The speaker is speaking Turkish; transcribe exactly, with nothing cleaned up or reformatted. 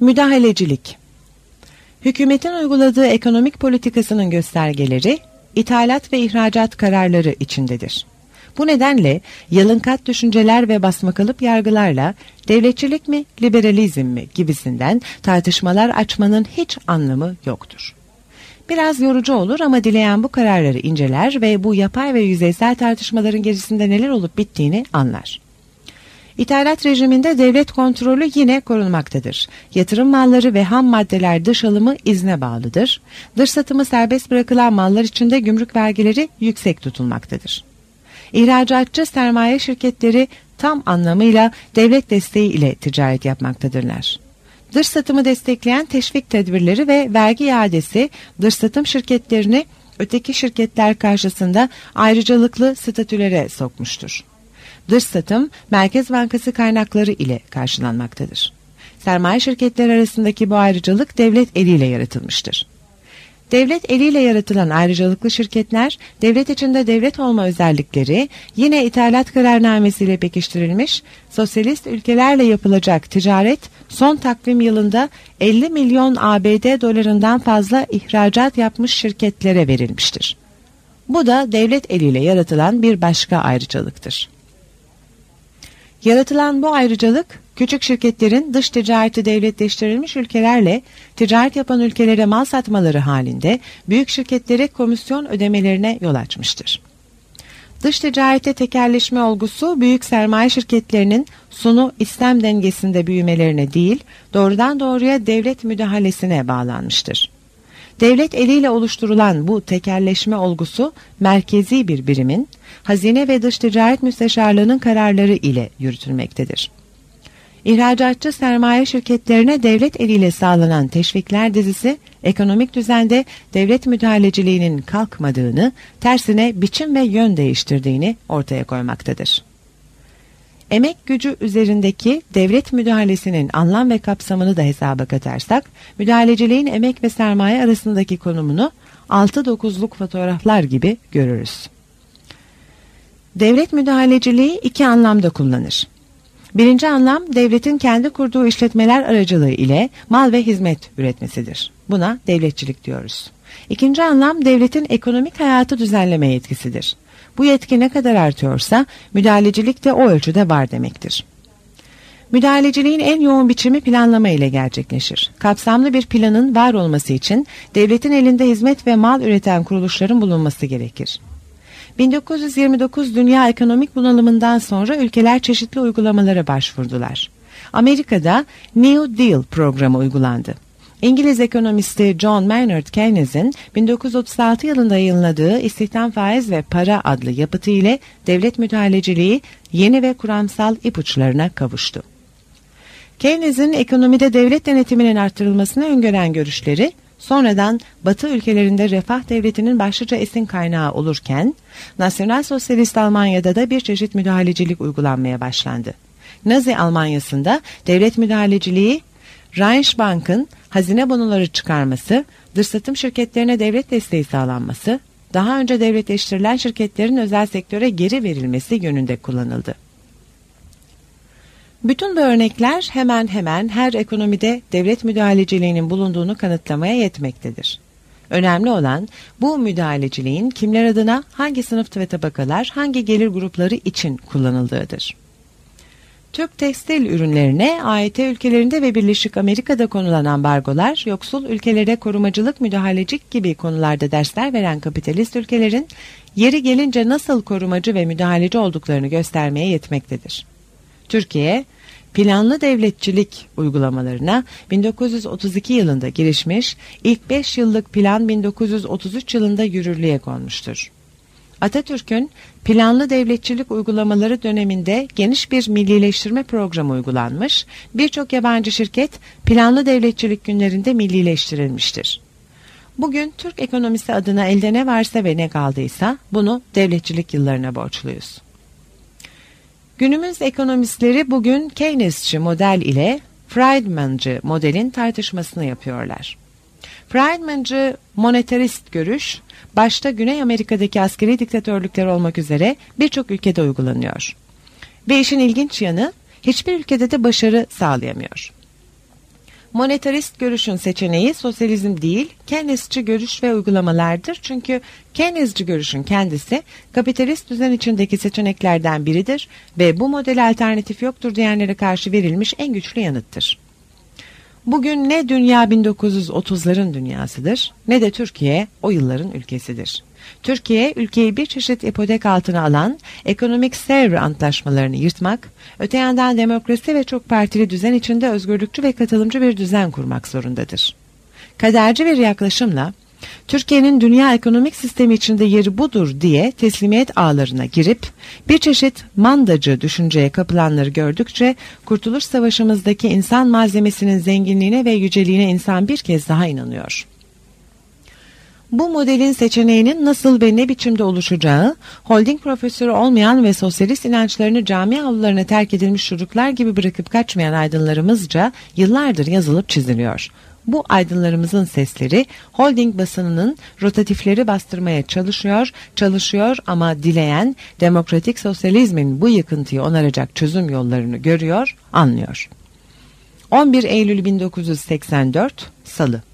Müdahalecilik. Hükümetin uyguladığı ekonomik politikasının göstergeleri, ithalat ve ihracat kararları içindedir. Bu nedenle yalınkat düşünceler ve basmakalıp yargılarla devletçilik mi, liberalizm mi gibisinden tartışmalar açmanın hiç anlamı yoktur. Biraz yorucu olur ama dileyen bu kararları inceler ve bu yapay ve yüzeysel tartışmaların gerisinde neler olup bittiğini anlar. İthalat rejiminde devlet kontrolü yine korunmaktadır. Yatırım malları ve ham maddeler dış alımı izne bağlıdır. Dış satımı serbest bırakılan mallar için de gümrük vergileri yüksek tutulmaktadır. İhracatçı sermaye şirketleri tam anlamıyla devlet desteği ile ticaret yapmaktadırlar. Dış satımı destekleyen teşvik tedbirleri ve vergi iadesi dış satım şirketlerini öteki şirketler karşısında ayrıcalıklı statülere sokmuştur. Dış satım, Merkez Bankası kaynakları ile karşılanmaktadır. Sermaye şirketleri arasındaki bu ayrıcalık devlet eliyle yaratılmıştır. Devlet eliyle yaratılan ayrıcalıklı şirketler, devlet içinde devlet olma özellikleri yine ithalat kararnamesiyle pekiştirilmiş, sosyalist ülkelerle yapılacak ticaret son takvim yılında elli milyon A B D dolarından fazla ihracat yapmış şirketlere verilmiştir. Bu da devlet eliyle yaratılan bir başka ayrıcalıktır. Yaratılan bu ayrıcalık, küçük şirketlerin dış ticareti devletleştirilmiş ülkelerle ticaret yapan ülkelere mal satmaları halinde büyük şirketlere komisyon ödemelerine yol açmıştır. Dış ticarette tekelleşme olgusu büyük sermaye şirketlerinin sunu istem dengesinde büyümelerine değil, doğrudan doğruya devlet müdahalesine bağlanmıştır. Devlet eliyle oluşturulan bu tekelleşme olgusu merkezi bir birimin, Hazine ve Dış Ticaret Müsteşarlığı'nın kararları ile yürütülmektedir. İhracatçı sermaye şirketlerine devlet eliyle sağlanan teşvikler dizisi, ekonomik düzende devlet müdahaleciliğinin kalkmadığını, tersine biçim ve yön değiştirdiğini ortaya koymaktadır. Emek gücü üzerindeki devlet müdahalesinin anlam ve kapsamını da hesaba katarsak, müdahaleciliğin emek ve sermaye arasındaki konumunu altı dokuzluk fotoğraflar gibi görürüz. Devlet müdahaleciliği iki anlamda kullanır. Birinci anlam, devletin kendi kurduğu işletmeler aracılığı ile mal ve hizmet üretmesidir. Buna devletçilik diyoruz. İkinci anlam, devletin ekonomik hayatı düzenleme yetkisidir. Bu yetki ne kadar artıyorsa, müdahalecilik de o ölçüde var demektir. Müdahaleciliğin en yoğun biçimi planlama ile gerçekleşir. Kapsamlı bir planın var olması için, devletin elinde hizmet ve mal üreten kuruluşların bulunması gerekir. bin dokuz yüz yirmi dokuz dünya ekonomik bunalımından sonra ülkeler çeşitli uygulamalara başvurdular. Amerika'da New Deal programı uygulandı. İngiliz ekonomisti John Maynard Keynes'in bin dokuz yüz otuz altı yılında yayınladığı İstihdam, Faiz ve Para adlı yapıtı ile devlet müdahaleciliği yeni ve kuramsal ipuçlarına kavuştu. Keynes'in ekonomide devlet denetiminin artırılmasını öngören görüşleri, sonradan Batı ülkelerinde refah devletinin başlıca esin kaynağı olurken, Nasyonal Sosyalist Almanya'da da bir çeşit müdahalecilik uygulanmaya başlandı. Nazi Almanya'sında devlet müdahaleciliği, Reichsbank'ın hazine bonoları çıkarması, dış satım şirketlerine devlet desteği sağlanması, daha önce devletleştirilen şirketlerin özel sektöre geri verilmesi yönünde kullanıldı. Bütün bu örnekler hemen hemen her ekonomide devlet müdahaleciliğinin bulunduğunu kanıtlamaya yetmektedir. Önemli olan bu müdahaleciliğin kimler adına, hangi sınıf ve tabakalar, hangi gelir grupları için kullanıldığıdır. Türk tekstil ürünlerine A E T ülkelerinde ve Birleşik Amerika'da konulan ambargolar, yoksul ülkelere korumacılık, müdahalecik gibi konularda dersler veren kapitalist ülkelerin yeri gelince nasıl korumacı ve müdahaleci olduklarını göstermeye yetmektedir. Türkiye, planlı devletçilik uygulamalarına bin dokuz yüz otuz iki yılında girişmiş, ilk beş yıllık plan bin dokuz yüz otuz üç yılında yürürlüğe konmuştur. Atatürk'ün planlı devletçilik uygulamaları döneminde geniş bir millileştirme programı uygulanmış, birçok yabancı şirket planlı devletçilik günlerinde millileştirilmiştir. Bugün Türk ekonomisi adına elde ne varsa ve ne kaldıysa bunu devletçilik yıllarına borçluyuz. Günümüz ekonomistleri bugün Keynesçi model ile Friedmancı modelin tartışmasını yapıyorlar. Friedmancı monetarist görüş, başta Güney Amerika'daki askeri diktatörlükler olmak üzere birçok ülkede uygulanıyor. Ve işin ilginç yanı, hiçbir ülkede de başarı sağlayamıyor. Monetarist görüşün seçeneği sosyalizm değil, Keynesçi görüş ve uygulamalardır. Çünkü Keynesçi görüşün kendisi kapitalist düzen içindeki seçeneklerden biridir ve bu model alternatif yoktur diyenlere karşı verilmiş en güçlü yanıttır. Bugün ne dünya bin dokuz yüz otuzların dünyasıdır ne de Türkiye o yılların ülkesidir. Türkiye, ülkeyi bir çeşit ipotek altına alan ekonomik Sevr antlaşmalarını yırtmak, öte yandan demokrasi ve çok partili düzen içinde özgürlükçü ve katılımcı bir düzen kurmak zorundadır. Kaderci bir yaklaşımla, Türkiye'nin dünya ekonomik sistemi içinde yeri budur diye teslimiyet ağlarına girip, bir çeşit mandacı düşünceye kapılanları gördükçe, Kurtuluş Savaşı'mızdaki insan malzemesinin zenginliğine ve yüceliğine insan bir kez daha inanıyor. Bu modelin seçeneğinin nasıl ve ne biçimde oluşacağı, holding profesörü olmayan ve sosyalist inançlarını cami avlularına terk edilmiş çocuklar gibi bırakıp kaçmayan aydınlarımızca yıllardır yazılıp çiziliyor. Bu aydınlarımızın sesleri holding basınının rotatifleri bastırmaya çalışıyor, çalışıyor ama dileyen demokratik sosyalizmin bu yıkıntıyı onaracak çözüm yollarını görüyor, anlıyor. on bir Eylül bin dokuz yüz seksen dört Salı.